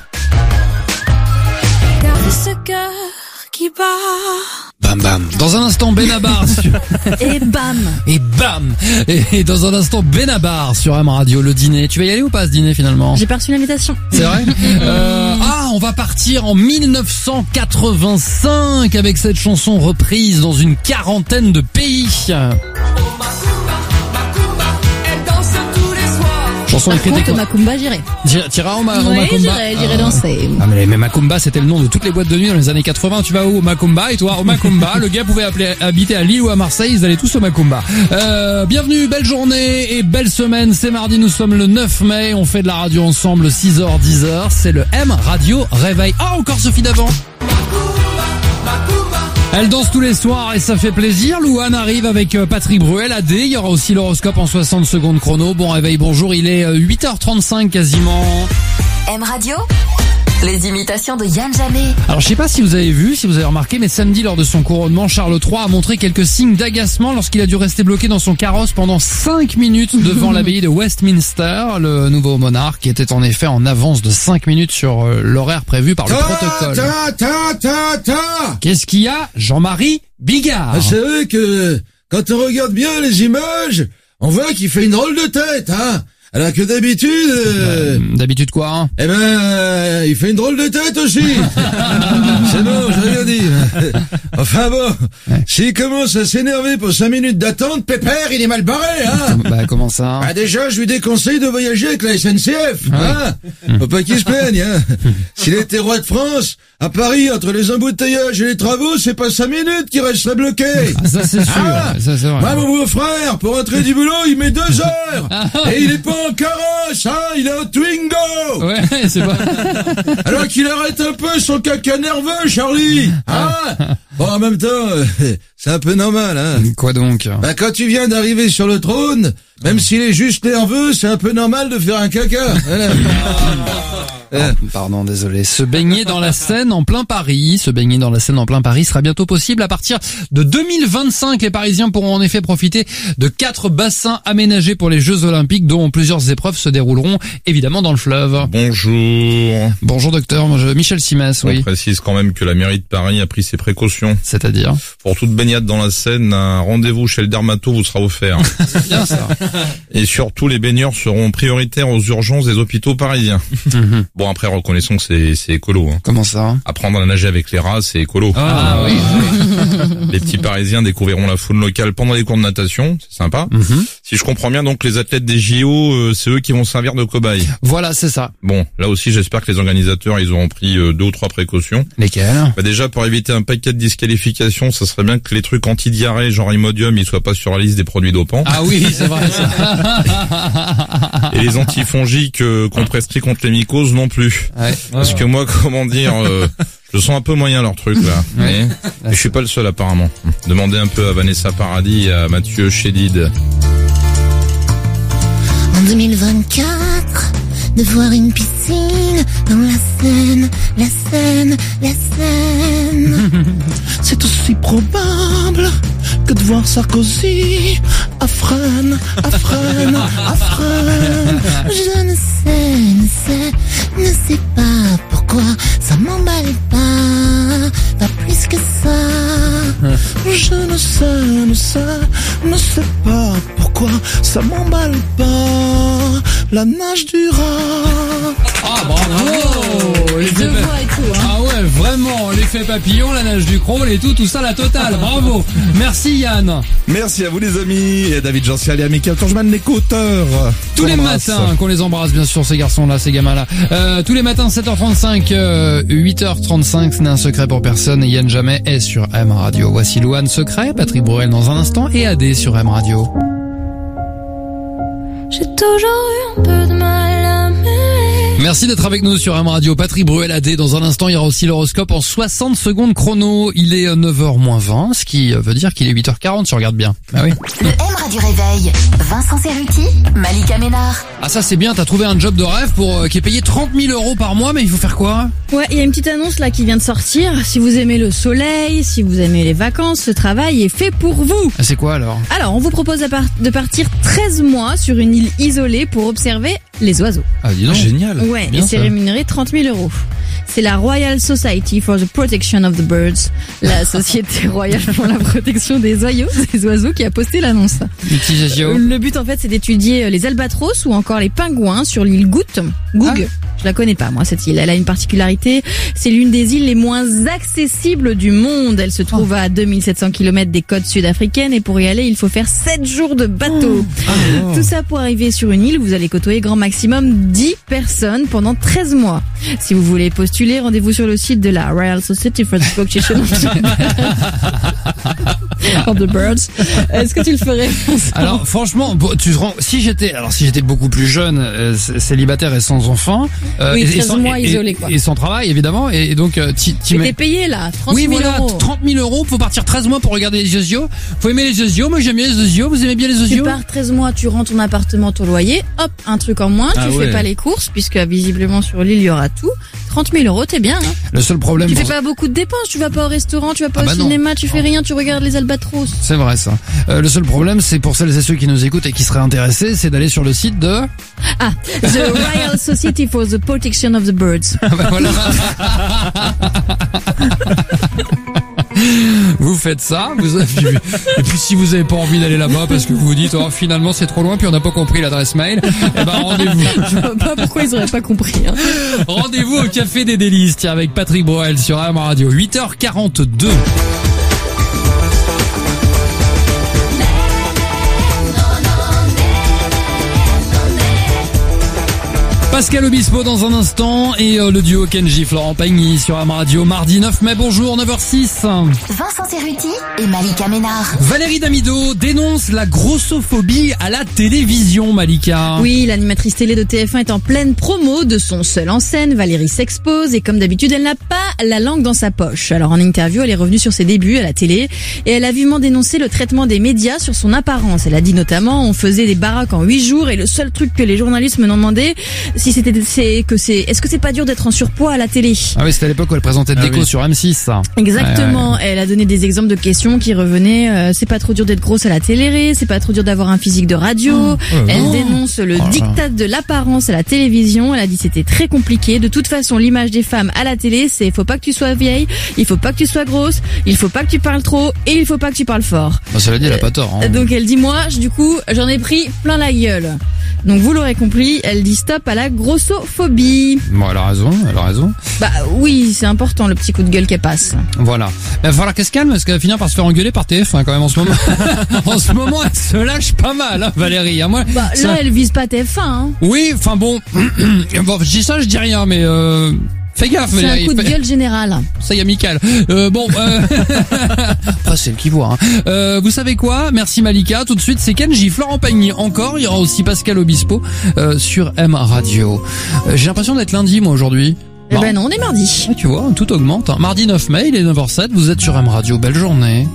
Ce cœur qui bat. Bam bam. Dans un instant Benabar Et bam. et bam. Et dans un instant Benabar sur M Radio, le dîner. Tu vas y aller ou pas à ce dîner finalement? J'ai pas reçu l'invitation. C'est vrai? On va partir en 1985 avec cette chanson reprise dans une quarantaine de pays. Chanson Par écrite contre, Macumba, j'irai. T'iras au Oui, Macumba? j'irai danser. Ah mais Macumba c'était le nom de toutes les boîtes de nuit dans les années 80. Tu vas où au Macumba? Et toi au Macumba? Le gars pouvait habiter à Lille ou à Marseille, ils allaient tous au Macumba. Bienvenue, belle journée et belle semaine. C'est mardi, nous sommes le 9 mai. On fait de la radio ensemble 6h, 10h. C'est le M Radio Réveil. Ah, encore Sophie d'avant. Elle danse tous les soirs et ça fait plaisir. Louane arrive avec Patrick Bruel, AD. Il y aura aussi l'horoscope en 60 secondes chrono. Bon réveil, bonjour. Il est 8h35 quasiment. M Radio, les imitations de Yann Jamais. Alors je sais pas si vous avez vu, si vous avez remarqué, mais samedi lors de son couronnement, Charles III a montré quelques signes d'agacement lorsqu'il a dû rester bloqué dans son carrosse pendant 5 minutes devant l'abbaye de Westminster. Le nouveau monarque était en effet en avance de 5 minutes sur l'horaire prévu par le protocole. Qu'est-ce qu'il y a, Jean-Marie Bigard? C'est vrai que quand on regarde bien les images, on voit qu'il fait une drôle de tête, hein. Alors que d'habitude... D'habitude quoi, hein? Eh ben, il fait une drôle de tête aussi. C'est bon, j'ai rien dit. Enfin bon, s'il commence à s'énerver pour 5 minutes d'attente, Pépère, il est mal barré, hein. Bah, comment ça? Bah déjà, je lui déconseille de voyager avec la SNCF, hein. Faut pas qu'il se plaigne, hein. S'il était roi de France, à Paris, entre les embouteillages et les travaux, c'est pas 5 minutes qu'il resterait bloqué. Ah, ça c'est sûr, ça c'est vrai. Moi, mon beau-frère, pour rentrer du boulot, il met 2 heures. Et il est pas en carrosse, hein, il est en Twingo. Ouais, c'est pas... Alors qu'il arrête un peu son caca nerveux, Charlie. Hein? Bon, en même temps, c'est un peu normal, hein. Quoi donc? Bah, quand tu viens d'arriver sur le trône, même s'il est juste nerveux, c'est un peu normal de faire un caca. Voilà. Pardon, désolé. Se baigner dans la Seine en plein Paris. Se baigner dans la Seine en plein Paris sera bientôt possible à partir de 2025. Les Parisiens pourront en effet profiter de 4 bassins aménagés pour les Jeux Olympiques, dont plusieurs épreuves se dérouleront évidemment dans le fleuve. Bonjour. Bonjour docteur, Michel Simès, oui. On précise quand même que la mairie de Paris a pris ses précautions. C'est-à-dire? Pour toute baignade dans la Seine, un rendez-vous chez le dermato vous sera offert. C'est bien ça. Et surtout, les baigneurs seront prioritaires aux urgences des hôpitaux parisiens. Bon, après, reconnaissons que c'est écolo. Hein. Comment ça? Apprendre à nager avec les rats, c'est écolo. Ah oui. Les petits Parisiens découvriront la faune locale pendant les cours de natation, c'est sympa. Si je comprends bien, donc les athlètes des JO, c'est eux qui vont servir de cobayes. Voilà, c'est ça. Bon, là aussi, j'espère que les organisateurs, ils auront pris 2 ou 3 précautions. Lesquelles? Bah déjà, pour éviter un paquet de disqualifications, ça serait bien que les trucs anti-diarrhée, genre Imodium, ils soient pas sur la liste des produits dopants. Ah oui, c'est vrai ça. Et les antifongiques qu'on prescrit contre les mycoses non plus. Ouais. Parce que moi, comment dire, je sens un peu moyen leur truc là. Mais je suis pas le seul apparemment. Demandez un peu à Vanessa Paradis et à Mathieu Chédid. En 2024, de voir une piscine dans la Seine, la Seine, la Seine. C'est aussi probable que de voir Sarkozy à Fresnes, à Fresnes, à Fresnes. Je ne sais pas pourquoi ça m'emballe pas plus que ça. Je ne sais pas pourquoi ça m'emballe pas. La nage du rat. Ah bravo. Je vois et tout, hein. Ah ouais, vraiment, l'effet papillon, la nage du crawl et tout ça, la totale. Bravo. Merci Yann. Merci à vous les amis, et David Jean-Ciel et Michael Torgeman, les co-auteurs. Tous les matins, qu'on les embrasse bien sûr, ces garçons-là, ces gamins-là. Tous les matins, 7h35, 8h35, ce n'est un secret pour personne. Yann Jamais est sur M Radio. Voici Louane Secret, Patrick Bruel dans un instant et AD sur M Radio. J'ai toujours eu un peu de mal à m'aimer. Merci d'être avec nous sur M Radio. Patrick Bruel AD. Dans un instant, il y aura aussi l'horoscope en 60 secondes chrono. Il est 9h-20, ce qui veut dire qu'il est 8h40 si on regarde bien. Ah oui. Le M Radio Réveil. Vincent Cerruti, Malika Ménard. Ah ça c'est bien, t'as trouvé un job de rêve pour qui est payé 30 000 € par mois, mais il faut faire quoi? Ouais, il y a une petite annonce là qui vient de sortir. Si vous aimez le soleil, si vous aimez les vacances, ce travail est fait pour vous. Ah, c'est quoi alors? Alors, on vous propose de partir 13 mois sur une île isolée pour observer les oiseaux. Ah dis donc. Génial. Ouais, Bien et c'est ça. rémunéré 30 000 €. C'est la Royal Society for the Protection of the Birds, la société royale pour la protection des oiseaux qui a posté l'annonce. Le but en fait c'est d'étudier les albatros ou encore les pingouins sur l'île Goug. Je la connais pas moi cette île. Elle a une particularité, c'est l'une des îles les moins accessibles du monde. Elle se trouve à 2700 km des côtes sud-africaines et pour y aller il faut faire 7 jours de bateau. Tout ça pour arriver sur une île où vous allez côtoyer grand maximum 10 personnes pendant 13 mois. Si vous voulez postuler, rendez-vous sur le site de la Royal Society for the Protection of the Birds. Est-ce que tu le ferais? Alors franchement, si j'étais beaucoup plus jeune, célibataire et sans enfant, oui, 13 mois isolé quoi. Et sans travail évidemment, et donc t'es payé là, 30 000 €. Oui, voilà, 30 000 €, faut partir 13 mois pour regarder les osios. Faut aimer les osios, moi j'aime bien les osios, vous aimez bien les osios? Tu pars 13 mois, tu rends ton appartement, ton loyer, hop, un truc en moins, tu fais pas les courses, puisque visiblement sur l'île il y aura tout. 30 000 €, t'es bien, hein. Le seul problème... Tu fais pas beaucoup de dépenses, tu vas pas au restaurant, tu vas pas au cinéma, tu fais rien, tu regardes les albatros. C'est vrai ça. Le seul problème, c'est pour celles et ceux qui nous écoutent et qui seraient intéressés, c'est d'aller sur le site de... The Royal Society for the Protection of the Birds. Ah bah voilà. Vous faites ça, et puis si vous avez pas envie d'aller là-bas parce que vous vous dites, oh, finalement c'est trop loin puis on n'a pas compris l'adresse mail, eh ben rendez-vous. Je vois pas pourquoi ils auraient pas compris. Hein. Rendez-vous au Café des Délices, tiens, avec Patrick Bruel sur AM Radio, 8h42. Pascal Obispo dans un instant et le duo Kenji Florent Pagny sur AM Radio, mardi 9 mai, bonjour, 9h06. Vincent Cerruti et Malika Ménard. Valérie Damido dénonce la grossophobie à la télévision, Malika. Oui, l'animatrice télé de TF1 est en pleine promo de son seul en scène. Valérie s'expose et comme d'habitude, elle n'a pas la langue dans sa poche. Alors en interview, elle est revenue sur ses débuts à la télé et elle a vivement dénoncé le traitement des médias sur son apparence. Elle a dit notamment, on faisait des baraques en 8 jours et le seul truc que les journalistes me demandaient, est-ce que c'est pas dur d'être en surpoids à la télé? Ah oui, c'était à l'époque où elle présentait Déco sur M6, ça. Exactement. Ouais. Elle a donné des exemples de questions qui revenaient. C'est pas trop dur d'être grosse à la télé, c'est pas trop dur d'avoir un physique de radio. Elle dénonce le diktat de l'apparence à la télévision. Elle a dit c'était très compliqué. De toute façon, l'image des femmes à la télé, c'est faut pas que tu sois vieille, il faut pas que tu sois grosse, il faut pas que tu parles trop et il faut pas que tu parles fort. Bah, cela dit, elle a pas tort. Hein. Donc elle dit moi, du coup, j'en ai pris plein la gueule. Donc vous l'aurez compris, elle dit stop à la grossophobie. Bon, elle a raison. Bah oui, c'est important le petit coup de gueule qu'elle passe. Voilà. Il va falloir qu'elle se calme parce qu'elle va finir par se faire engueuler par TF1 quand même en ce moment. En ce moment, elle se lâche pas mal, hein, Valérie. Hein, moi, bah là, elle vise pas TF1. Hein. Oui, enfin bon, bon, je dis ça, je dis rien, mais fais gaffe, c'est Valérie. Un coup de gueule général. Ça y est, amical. Après, c'est elle qui voit. Hein. Vous savez quoi? Merci Malika. Tout de suite, c'est Kenji Florent Pagny. Encore, il y aura aussi Pascal Obispo sur M Radio. J'ai l'impression d'être lundi, moi, aujourd'hui. Eh ben non, on est mardi. Tu vois, tout augmente. Hein. Mardi 9 mai, il est 9h07. Vous êtes sur M Radio. Belle journée.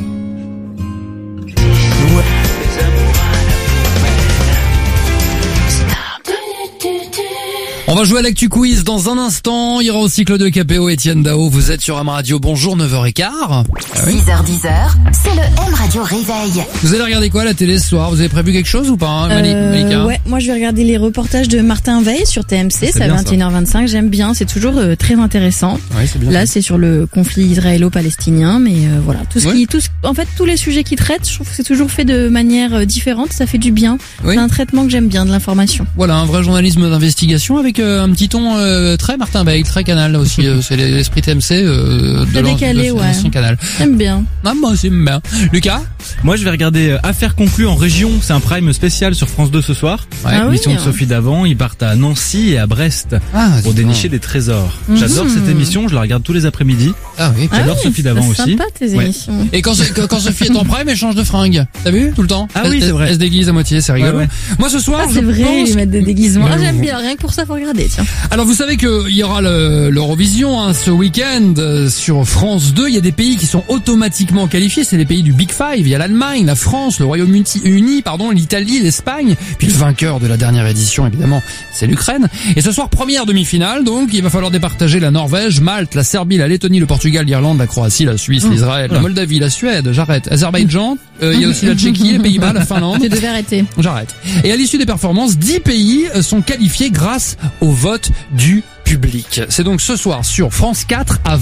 On va jouer à l'actu quiz dans un instant. Il y aura aussi Claude Capéo, Étienne Dao. Vous êtes sur M Radio. Bonjour, 9h15. Ah oui. 6h10, c'est le M Radio Réveil. Vous allez regarder quoi à la télé ce soir? Vous avez prévu quelque chose ou pas, hein, Malika? Ouais, moi je vais regarder les reportages de Martin Veil sur TMC. C'est à 21h25. J'aime bien. C'est toujours très intéressant. Ouais, c'est bien. Là, c'est sur le conflit israélo-palestinien, mais voilà, en fait, tous les sujets qu'il traite, je trouve que c'est toujours fait de manière différente. Ça fait du bien. Oui. C'est un traitement que j'aime bien, de l'information. Voilà, un vrai journalisme d'investigation avec un petit ton très Martin Veil, très Canal aussi. C'est l'esprit TMC de l'ancien Canal. J'aime bien. Ah, moi aussi, j'aime bien. Lucas? Moi, je vais regarder Affaires conclues en région. C'est un prime spécial sur France 2 ce soir. Ouais. Émission de Sophie Davant. Ils partent à Nancy et à Brest pour dénicher des trésors. J'adore cette émission. Je la regarde tous les après-midi. Ah oui. J'adore Sophie Davant aussi. C'est sympa tes émissions. Et quand Sophie est en prime, elle change de fringue. T'as vu? Tout le temps? Ah oui, c'est vrai. Elle se déguise à moitié, c'est rigolo. Ouais. Moi, ce soir, c'est vrai, ils mettent des déguisements. Ah, j'aime bien. Rien que pour ça, faut regarder, tiens. Alors, vous savez qu'il y aura l'Eurovision ce week-end sur France 2. Il y a des pays qui sont automatiquement qualifiés. C'est les pays du Big Five. Il y a l'Allemagne, la France, le Royaume-Uni, l'Italie, l'Espagne. Puis le vainqueur de la dernière édition, évidemment, c'est l'Ukraine. Et ce soir, première demi-finale. Donc, il va falloir départager la Norvège, Malte, la Serbie, la Lettonie, le Portugal, l'Irlande, la Croatie, la Suisse, l'Israël, la Moldavie, la Suède. J'arrête. Azerbaïdjan. Il y a aussi la Tchéquie, les Pays-Bas, la Finlande. Tu devais arrêter. J'arrête. Et à l'issue des performances, 10 pays sont qualifiés grâce au vote du public. C'est donc ce soir sur France 4 à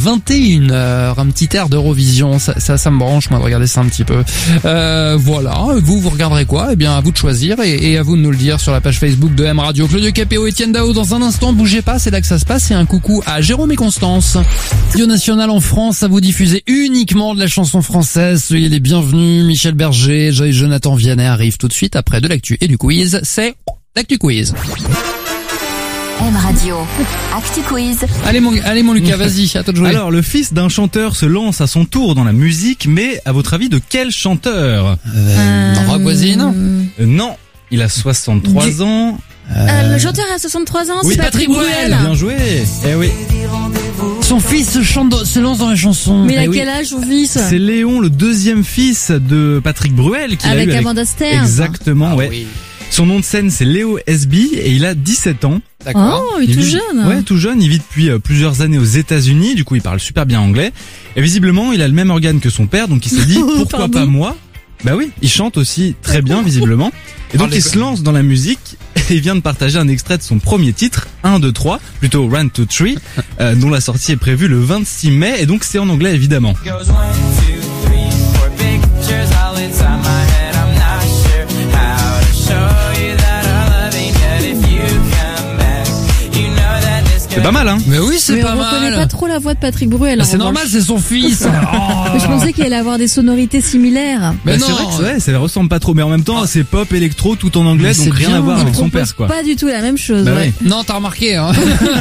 21h. Un petit air d'Eurovision. Ça me branche, moi, de regarder ça un petit peu. Voilà. Vous regarderez quoi? Eh bien, à vous de choisir et à vous de nous le dire sur la page Facebook de M Radio. Claude Capéo, Étienne Dao, dans un instant. Bougez pas, c'est là que ça se passe. Et un coucou à Jérôme et Constance. Radio National en France, à vous diffuser uniquement de la chanson française. Soyez les bienvenus. Michel Berger, Jonathan Vianney arrivent tout de suite après de l'actu et du quiz. C'est l'actu quiz. M Radio, Actu Quiz. Allez mon Lucas, vas-y, à toi de jouer. Alors, le fils d'un chanteur se lance à son tour dans la musique, mais à votre avis, de quel chanteur? Rock voisine? Non, il a 63 ans. Le chanteur a 63 ans, oui, c'est Patrick Bruel. Bien joué. Eh oui. Son fils se lance dans la chanson. Mais il a quel âge son fils? C'est Léon, le deuxième fils de Patrick Bruel, qui avec Amanda Stern. Exactement, ouais. Oui. Son nom de scène, c'est Léo SB et il a 17 ans. D'accord. Oh, il est tout jeune. Ouais, tout jeune. Il vit depuis plusieurs années aux États-Unis. Du coup, il parle super bien anglais. Et visiblement, il a le même organe que son père. Donc, il s'est dit, pourquoi pas moi? Bah oui, il chante aussi très bien, visiblement. Et donc, il se lance dans la musique et il vient de partager un extrait de son premier titre. 1, 2, 3, plutôt 1, 2, 3, dont la sortie est prévue le 26 mai, et donc c'est en anglais évidemment. C'est pas mal, hein? Mais oui, c'est pas on reconnaît mal. pas trop la voix de Patrick Bruel. C'est normal, c'est son fils. Je pensais qu'il allait avoir des sonorités similaires. Mais non, c'est vrai que ça ressemble pas trop, mais en même temps, c'est pop électro tout en anglais, mais donc c'est rien bien. à voir avec son propose père, quoi. pas du tout la même chose. Bah ouais. oui. Non, t'as remarqué, hein.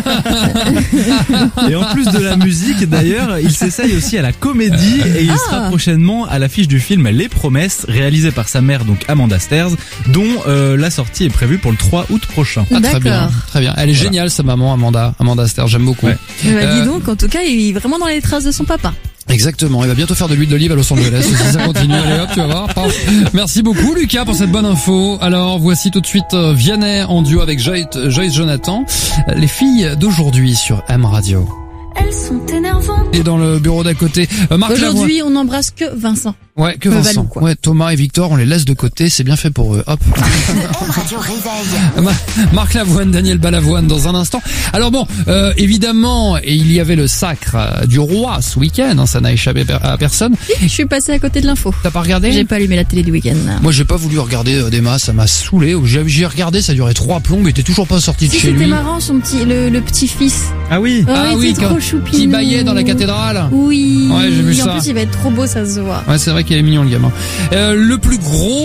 Et en plus de la musique, d'ailleurs, il s'essaye aussi à la comédie et il sera prochainement à l'affiche du film Les Promesses, réalisé par sa mère, donc Amanda Stairs, dont la sortie est prévue pour le 3 août prochain. Ah, très bien, D'accord. très bien. Elle est géniale, sa maman, Amanda Stairs, j'aime beaucoup. Ouais. Dis donc, en tout cas, il est vraiment dans les traces de son papa. Exactement, il va bientôt faire de l'huile d'olive à Los Angeles. Si ça continue, allez hop, tu vas voir. Merci beaucoup Lucas pour cette bonne info. Alors voici tout de suite Vianney en duo avec Joyce Jonathan. Les filles d'aujourd'hui sur M Radio. Elles sont énervantes. Et dans le bureau d'à côté, Marc Lavoine. Aujourd'hui, on n'embrasse que Vincent. Ouais, que Vincent. Valou, quoi. Ouais, Thomas et Victor, on les laisse de côté, c'est bien fait pour eux. Hop. M Radio Réveil. Marc Lavoine, Daniel Balavoine dans un instant. Alors bon, évidemment, et il y avait le sacre du roi ce week-end, hein, ça n'a échappé à personne. Je suis passé à côté de l'info. T'as pas regardé? J'ai pas allumé la télé du week-end. Moi, j'ai pas voulu regarder des masses, ça m'a saoulé. J'ai regardé, ça durait 3 plombes, il était toujours pas sorti de Si, chez c'était lui. marrant, son petit, le petit-fils. Ah oui. Il était trop choupinou. qui baillait dans la cathédrale. Oui. Ouais, j'ai vu Et en ça. plus, il va être trop beau, ça se voit. Ouais, c'est vrai qu'il est mignon le gamin. Le plus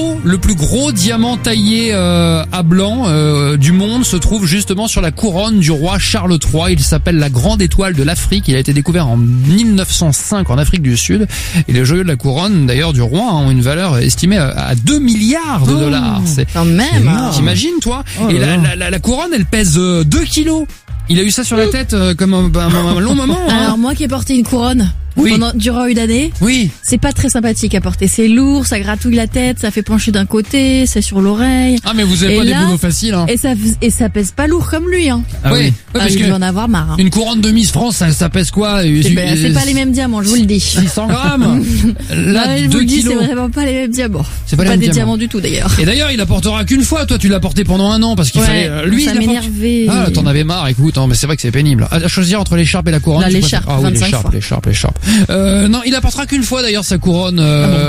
gros diamant taillé à blanc du monde se trouve justement sur la couronne du roi Charles III. Il s'appelle la Grande Étoile de l'Afrique. Il a été découvert en 1905 en Afrique du Sud. Et les joyaux de la couronne, d'ailleurs, du roi, ont une valeur estimée à 2 milliards de dollars. C'est Quand même. T'imagines, toi? Et la couronne, elle pèse 2 kilos. Il a eu ça sur la tête comme un long moment. Hein. Alors moi qui ai porté une couronne durant une année, c'est pas très sympathique à porter. C'est lourd, ça gratouille la tête, ça fait pencher d'un côté, c'est sur l'oreille. Ah mais vous avez pas des boulots faciles. Hein. Et ça pèse pas lourd comme lui. Hein. Oui, parce il que doit en avoir marre. Hein. Une couronne de Miss France, ça pèse quoi? C'est pas les mêmes diamants, je vous le dis. 600 grammes. Là, je vous 2 le dis, kilos. c'est vraiment pas les mêmes diamants. C'est pas des diamants du tout d'ailleurs. Et d'ailleurs, il la portera qu'une fois. Toi, tu l'as porté pendant 1 an parce qu'il fallait. Lui, ça m'énervait. Ah, t'en avais marre. Écoute, hein, mais c'est vrai que c'est pénible. À choisir entre l'écharpe et la couronne. Là, l'écharpe. Ah oui, l'écharpe. Non, il la portera qu'une fois d'ailleurs sa couronne,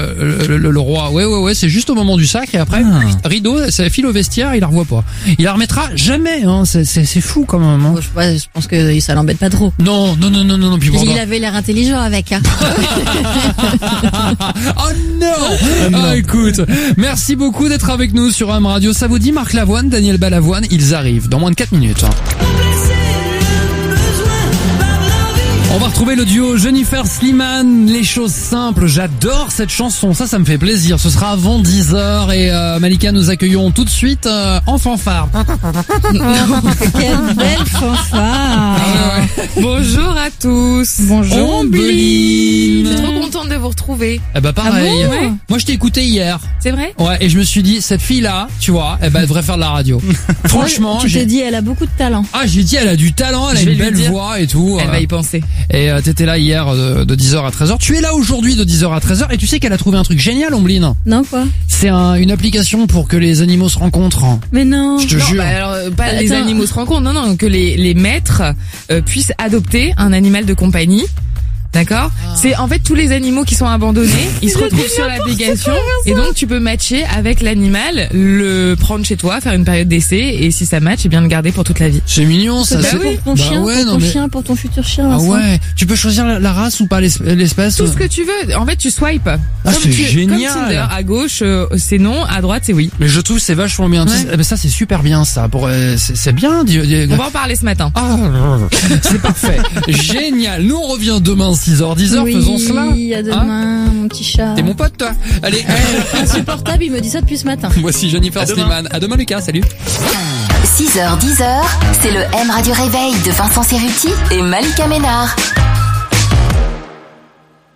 le roi. Ouais, c'est juste au moment du sacre et après rideau, ça file au vestiaire, il la revoit pas. Il la remettra jamais. Hein. C'est fou quand même. Hein. Je pense que ça l'embête pas trop. Non. Puis il avait l'air intelligent avec. Hein. Oh non. Ah, écoute, merci beaucoup d'être avec nous sur M Radio. Ça vous dit Marc Lavoine, Daniel Balavoine, ils arrivent dans moins de 4 minutes. On va retrouver le duo Jennifer Slimane, Les choses simples. J'adore cette chanson, ça me fait plaisir. Ce sera avant 10h et Malika, nous accueillons tout de suite en fanfare. Quelle belle fanfare. Bonjour à tous. Bonjour Ombeline. Je suis trop contente de vous retrouver. Eh ben pareil. Ah bon, ouais. Moi je t'ai écouté hier. C'est vrai? Ouais, et je me suis dit, cette fille-là, tu vois, elle devrait faire de la radio. Franchement, tu t'es dit, elle a beaucoup de talent. Ah, j'ai dit, elle a du talent, elle a une belle voix et tout. Elle va y penser. Et t'étais là hier de 10h à 13h. Tu es là aujourd'hui de 10h à 13h. Et tu sais qu'elle a trouvé un truc génial, Ombeline. Non, quoi? C'est une application pour que les animaux se rencontrent. Mais non. Je te jure. Bah alors, pas les animaux se rencontrent. Non, que les maîtres puissent adopter un animal de compagnie. D'accord? C'est en fait tous les animaux qui sont abandonnés, ils se retrouvent sur l'application et donc tu peux matcher avec l'animal, le prendre chez toi, faire une période d'essai et si ça match, et bien le garder pour toute la vie. C'est mignon ça. C'est pour ton chien, chien, pour ton futur chien. Ah ouais. Tu peux choisir la race ou pas l'espèce? Tout ce que tu veux. En fait, tu swipes. Ah, c'est génial. Comme Tinder, à gauche c'est non, à droite c'est oui. Mais je trouve c'est vachement bien. Ouais. Mais ça c'est super bien ça. C'est bien. On va en parler ce matin. Ah, c'est parfait. Génial. Nous on revient demain 6h, 10h, oui, faisons cela. Oui, à demain, mon petit chat. T'es mon pote, toi. Allez. Insupportable, il me dit ça depuis ce matin. Voici Jennifer Slimane. À demain, Lucas. Salut. 6h, 10h, c'est le M Radio Réveil de Vincent Cerruti et Malika Ménard.